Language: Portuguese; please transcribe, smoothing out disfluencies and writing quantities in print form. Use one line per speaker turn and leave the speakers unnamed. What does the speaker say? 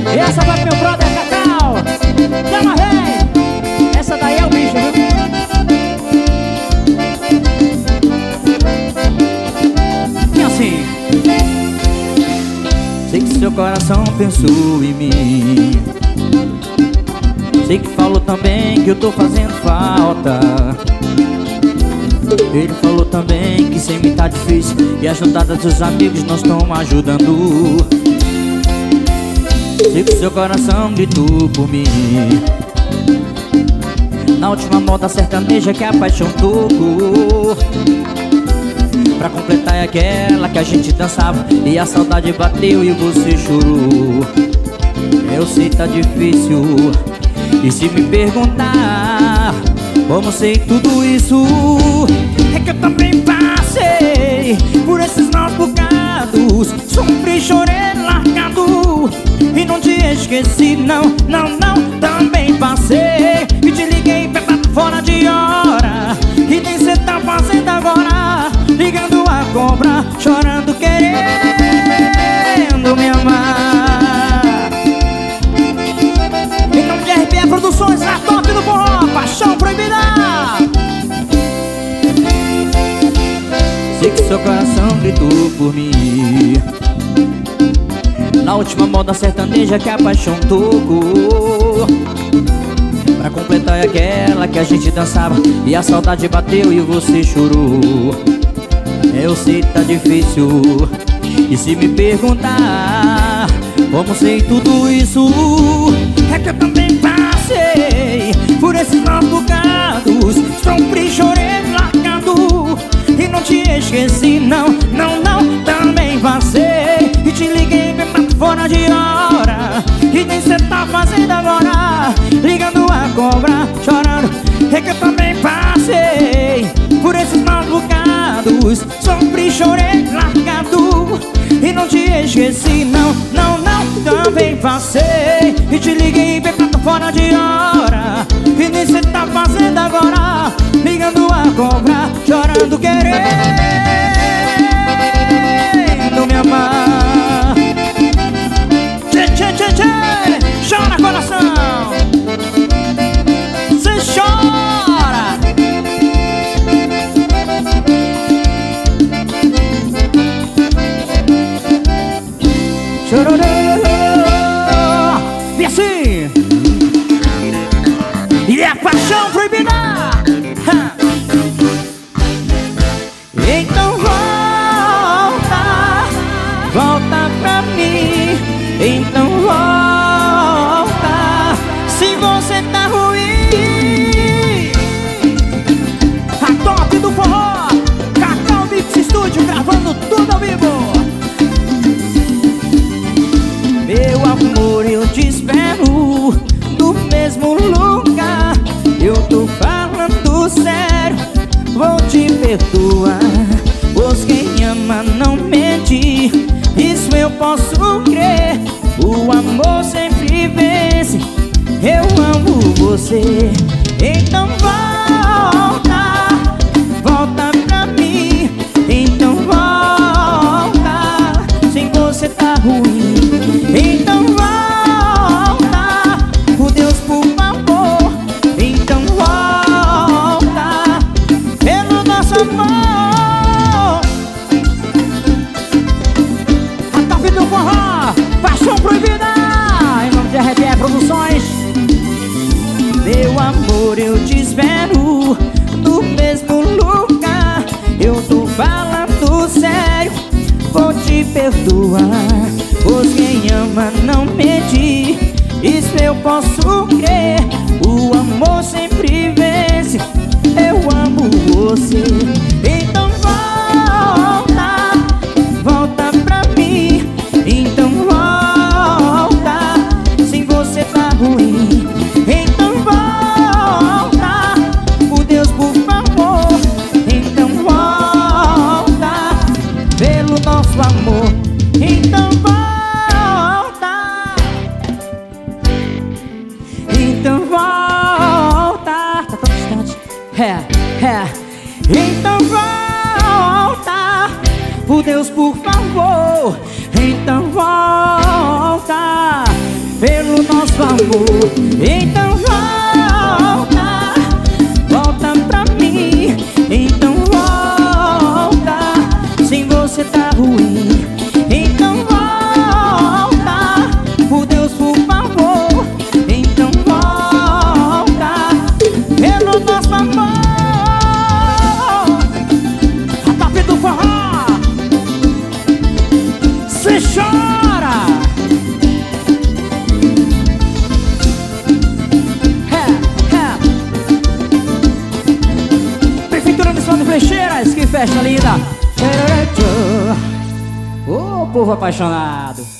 E essa vai pro meu brother Cacau. Chama, rei. Essa daí é o bicho, viu? E assim: sei que seu coração pensou em mim. Sei que falou também que eu tô fazendo falta. Ele falou também que sem mim tá difícil e as juntadas dos amigos não estão ajudando. Sei que seu coração gritou por mim. Na última moda sertaneja que a paixão tocou. Pra completar é aquela que a gente dançava e a saudade bateu e você chorou. Eu sei tá difícil, e se me perguntar como sei tudo isso, é que eu também passei por esses maus bocados. Sofri, chorei, largado e não te esqueci, não, não, não. Também passei e te liguei perto fora de hora, e nem cê tá fazendo agora, ligando a cobra, chorando, querendo me amar. Em nome de RPA Produções, a top do forró, Paixão Proibida. Sei que seu coração gritou por mim. Na última moda sertaneja que a paixão tocou. Pra completar é aquela que a gente dançava e a saudade bateu e você chorou. Eu sei que tá difícil, e se me perguntar como sei tudo isso, é que eu também passei por esses maus bocados. Sofri, chorei, largado e não te esqueci, não, não, não. Também passei e te liguei bem fora de hora, e nem cê tá fazendo agora, ligando a cobra, chorando. É que eu também passei por esses maus bocados. Sofri, chorei, largado e não te esqueci, não, não, não. Também passei e te liguei bem fora de hora, e nem cê tá fazendo agora, ligando a cobra, chorando, querendo me amar. Tchê, tchê, tchê, tchê, chora coração, cê chora. Chororô. E assim, e é a Paixão Proibida. Então volta, volta pra mim. Então volta, se você tá ruim. A top do forró, Cacau Mix Studio, gravando tudo ao vivo. Meu amor, eu te espero no mesmo lugar. Eu tô falando sério, vou te perdoar, pois quem ama não mente, isso eu posso crer. O amor sempre vence, eu amo você. Então volta, volta pra mim. Então volta, sem você tá ruim. Então volta, por Deus, por favor. Então volta, pelo nosso amor. A top do forró, Paixão Proibida, em nome de RPA Produções. Meu amor, eu te espero no mesmo lugar. Eu tô falando sério, vou te perdoar, pois quem ama não mente, isso eu posso crer. O amor sempre vence, eu amo você. Então volta, volta pra mim. Então volta, sem você tá ruim. Então volta, por Deus, por favor. Então volta, pelo nosso amor. Então volta, então volta. Tá tão distante. Então volta. amor. Então volta, volta pra mim. Então volta, sem você tá ruim. Então volta, por Deus, por favor. Então volta, pelo nosso amor. A top do forró, cê chora. Prefeitura de São de Flecheiras, que festa linda. Ô, povo apaixonado.